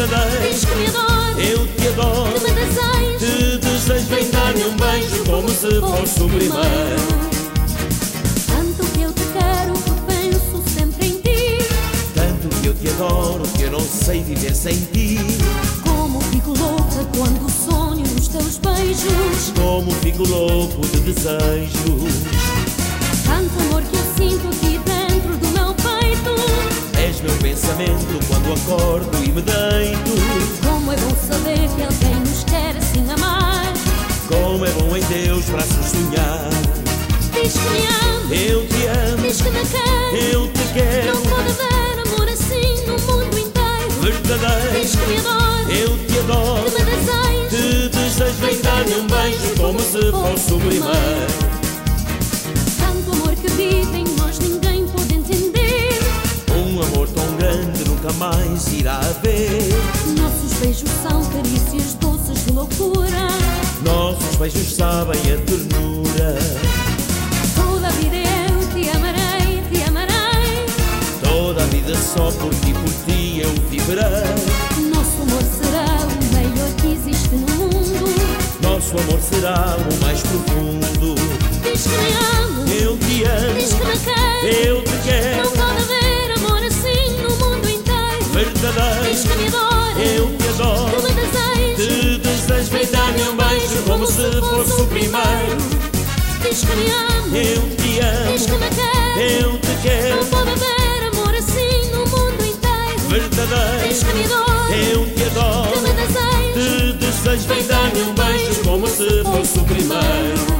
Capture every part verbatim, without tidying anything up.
verdadeiro. Diz que me adora, Eu te adoro, que me desejo, te desejo, vem dar-me um beijo como se fosse o primeiro. Tanto que eu te quero que penso sempre em ti, Tanto que eu te adoro que eu não sei viver sem ti. como fico louca quando sonho nos teus beijos, Como fico louco de desejos. tanto amor que eu sinto aqui dentro do meu peito. És meu pensamento quando acordo e me deito. Como é bom saber que alguém nos quer assim amar. Como é bom em teus braços sonhar. Diz que me ama, Eu te amo, diz que me quer, eu te quero. não pode haver amor assim no mundo inteiro. Verdadeiro, Diz que me adora, eu te adoro, que me desejo, te desejo, vem dar-me um beijo como se fosse o primeiro. tanto amor que vive em nós ninguém pode entender. Um amor tão grande nunca mais irá haver. Nossos beijos são carícias doces de loucura. Nossos beijos sabem a ternura. Toda a vida eu te amarei, te amarei. Toda a vida só por ti, por ti eu viverei. Nosso amor será o melhor que existe no mundo. Nosso amor será o mais profundo. Diz que me ama, Eu te amo, diz que me quer, eu te quero. não pode haver amor assim no mundo inteiro. Verdadeiro, Diz que me adora, eu te que adoro, me desejo, te desejo, vem dar-me um beijo como se fosse o primeiro. diz que me ama, Eu te amo, diz que me quer, eu te quero. não pode haver amor assim no mundo inteiro. Verdadeiro, Diz que me adora, eu te que adoro, me desejo, te desejo, vem dar-me um beijo como se fosse o primeiro.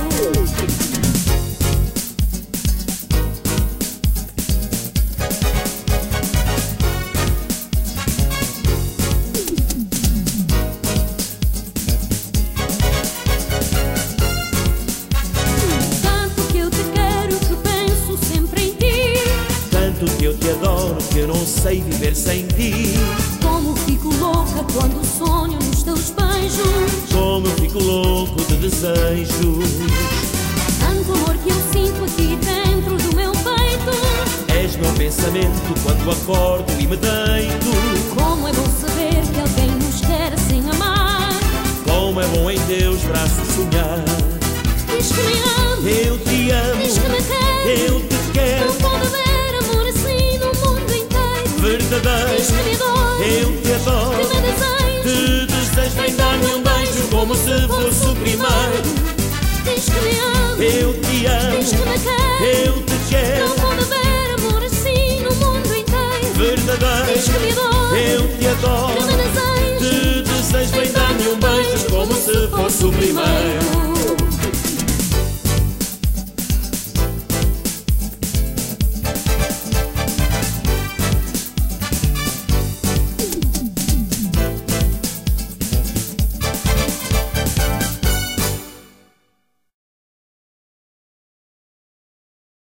tanto que eu te quero que penso sempre em ti. Tanto que eu te adoro que eu não sei viver sem ti. Como fico louca quando sonho nos teus beijos. Como eu fico louco de desejos. Tanto amor que eu sinto aqui dentro do meu peito. És meu pensamento quando acordo e me deito. Como é bom saber que alguém nos quer assim amar. Como é bom em teus braços sonhar. Diz que me ama, Eu te amo, diz que me quer, eu te quero. não pode haver amor assim no mundo inteiro. Diz Verdadeiro, que me adora, eu te adoro, que me desejo, te desejo, vem dar-me um beijo como se fosse o primeiro. diz que me ama, Eu te amo, diz que me quer, eu te quero. não pode haver amor assim no mundo inteiro. Verdadeiro, Diz que me adora, eu te que adoro, me desejo, te desejo, vem dar-me um beijo como se fosse o primeiro.